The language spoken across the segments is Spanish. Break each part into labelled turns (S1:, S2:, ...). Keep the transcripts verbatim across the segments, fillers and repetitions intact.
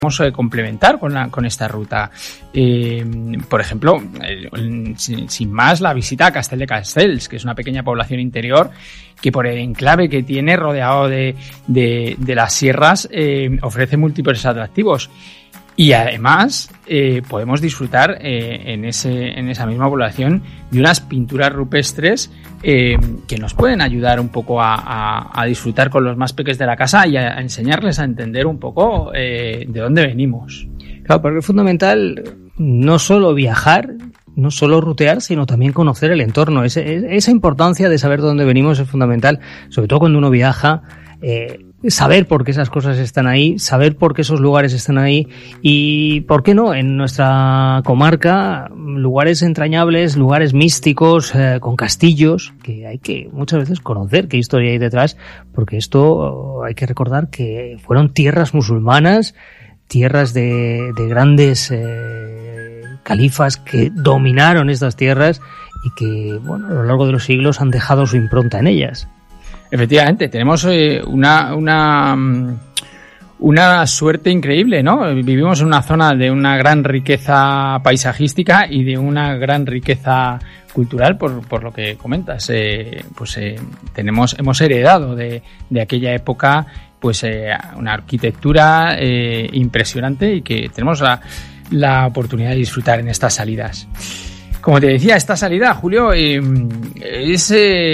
S1: podemos eh, complementar con, la, con esta ruta. Eh, por ejemplo, eh, sin, sin más, la visita a Castell de Castells, que es una pequeña población interior que por el enclave que tiene rodeado de, de, de las sierras eh, ofrece múltiples atractivos. Y además eh, podemos disfrutar eh, en, ese, en esa misma población de unas pinturas rupestres eh, que nos pueden ayudar un poco a, a, a disfrutar con los más pequeños de la casa y a, a enseñarles a entender un poco eh, de dónde venimos.
S2: Claro, porque es fundamental no solo viajar, no solo rutear, sino también conocer el entorno. Ese, esa importancia de saber de dónde venimos es fundamental, sobre todo cuando uno viaja. Eh, saber por qué esas cosas están ahí, saber por qué esos lugares están ahí y, ¿por qué no?, en nuestra comarca, lugares entrañables, lugares místicos, eh, con castillos, que hay que muchas veces conocer qué historia hay detrás, porque esto hay que recordar que fueron tierras musulmanas, tierras de, de grandes eh, califas que dominaron estas tierras y que, bueno, a lo largo de los siglos han dejado su impronta en ellas.
S1: Efectivamente, tenemos eh, una, una, una suerte increíble, ¿no? Vivimos en una zona de una gran riqueza paisajística y de una gran riqueza cultural, por, por lo que comentas. Eh, pues eh, tenemos, hemos heredado de, de aquella época pues eh, una arquitectura eh, impresionante y que tenemos la, la oportunidad de disfrutar en estas salidas. Como te decía, esta salida, Julio, eh, es,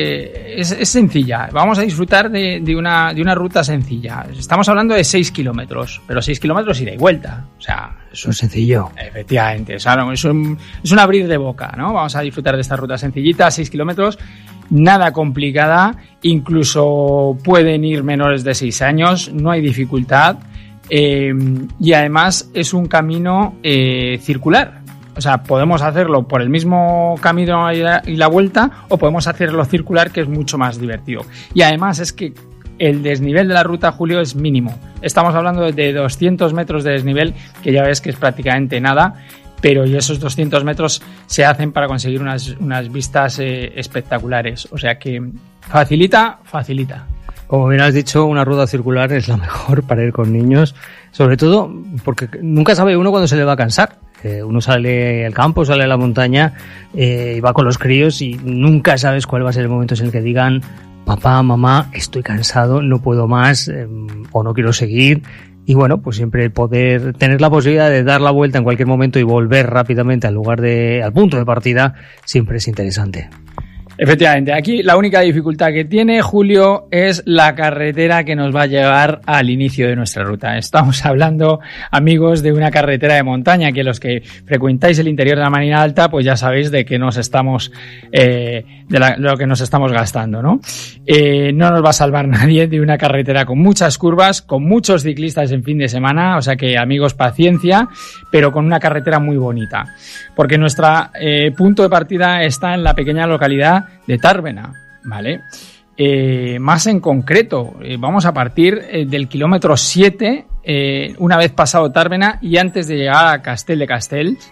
S1: eh, es, es sencilla. Vamos a disfrutar de, de, una, de una ruta sencilla. Estamos hablando de seis kilómetros, pero seis kilómetros ida y vuelta. O sea,
S2: eso es sencillo.
S1: Efectivamente, o sea, es, un, es un abrir de boca, ¿no? Vamos a disfrutar de esta ruta sencillita, seis kilómetros, nada complicada, incluso pueden ir menores de seis años, no hay dificultad, eh, y además es un camino eh, circular. O sea, podemos hacerlo por el mismo camino y la, y la vuelta, o podemos hacerlo circular, que es mucho más divertido. Y además es que el desnivel de la ruta, Julio, es mínimo. Estamos hablando de doscientos metros de desnivel, que ya ves que es prácticamente nada, pero y esos doscientos metros se hacen para conseguir unas, unas vistas eh, espectaculares. O sea que facilita, facilita.
S2: Como bien has dicho, una ruta circular es la mejor para ir con niños, sobre todo porque nunca sabe uno cuándo se le va a cansar. Eh, uno sale al campo, sale a la montaña eh, y va con los críos y nunca sabes cuál va a ser el momento en el que digan: papá, mamá, estoy cansado, no puedo más eh, o no quiero seguir. Y bueno, pues siempre poder tener la posibilidad de dar la vuelta en cualquier momento y volver rápidamente al lugar de, al punto de partida, siempre es interesante.
S1: Efectivamente, aquí la única dificultad que tiene, Julio, es la carretera que nos va a llevar al inicio de nuestra ruta. Estamos hablando, amigos, de una carretera de montaña, que los que frecuentáis el interior de la Marina Alta, pues ya sabéis de qué nos estamos, eh, de, la, de lo que nos estamos gastando, ¿no? Eh, no nos va a salvar nadie de una carretera con muchas curvas, con muchos ciclistas en fin de semana, o sea que, amigos, paciencia, pero con una carretera muy bonita. Porque nuestro eh, punto de partida está en la pequeña localidad de Tàrbena, ¿vale? Eh, más en concreto, eh, vamos a partir eh, del kilómetro siete, eh, una vez pasado Tàrbena y antes de llegar a Castell de Castells,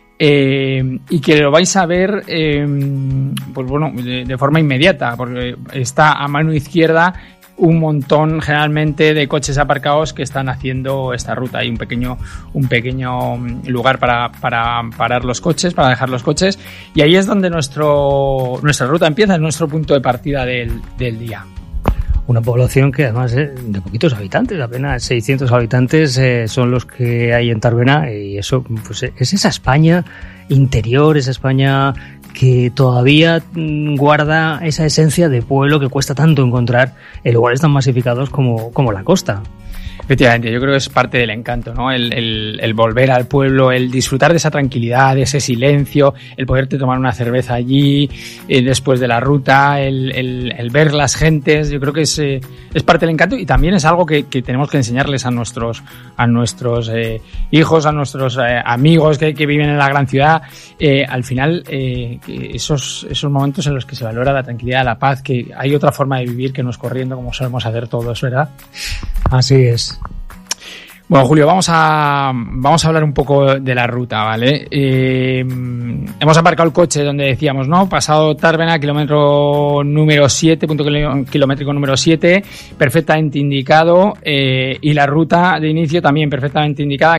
S1: eh, y que lo vais a ver, eh, pues bueno, de, de forma inmediata, porque está a mano izquierda un montón generalmente de coches aparcados que están haciendo esta ruta. Hay un pequeño un pequeño lugar para, para parar los coches, para dejar los coches, y ahí es donde nuestro nuestra ruta empieza, es nuestro punto de partida del, del día.
S2: Una población que además es de poquitos habitantes, apenas seiscientos habitantes eh, son los que hay en Tàrbena, y eso pues es esa España interior, esa España que todavía guarda esa esencia de pueblo que cuesta tanto encontrar en lugares tan masificados como, como la costa.
S1: Efectivamente, yo creo que es parte del encanto, ¿no? El, el, el volver al pueblo, el disfrutar de esa tranquilidad, de ese silencio, el poderte tomar una cerveza allí eh, después de la ruta, el, el, el ver las gentes. Yo creo que es, eh, es parte del encanto, y también es algo que, que tenemos que enseñarles a nuestros a nuestros eh, hijos, a nuestros eh, amigos que, que viven en la gran ciudad. Eh, al final, eh, esos, esos momentos en los que se valora la tranquilidad, la paz, que hay otra forma de vivir que no es corriendo como solemos hacer todos, ¿verdad?
S2: Así es.
S1: Bueno, Julio, vamos a vamos a hablar un poco de la ruta, ¿vale? Eh, hemos aparcado el coche donde decíamos, ¿no? Pasado Tárvena, kilómetro número siete, punto kilométrico número siete, perfectamente indicado, eh, y la ruta de inicio también perfectamente indicada.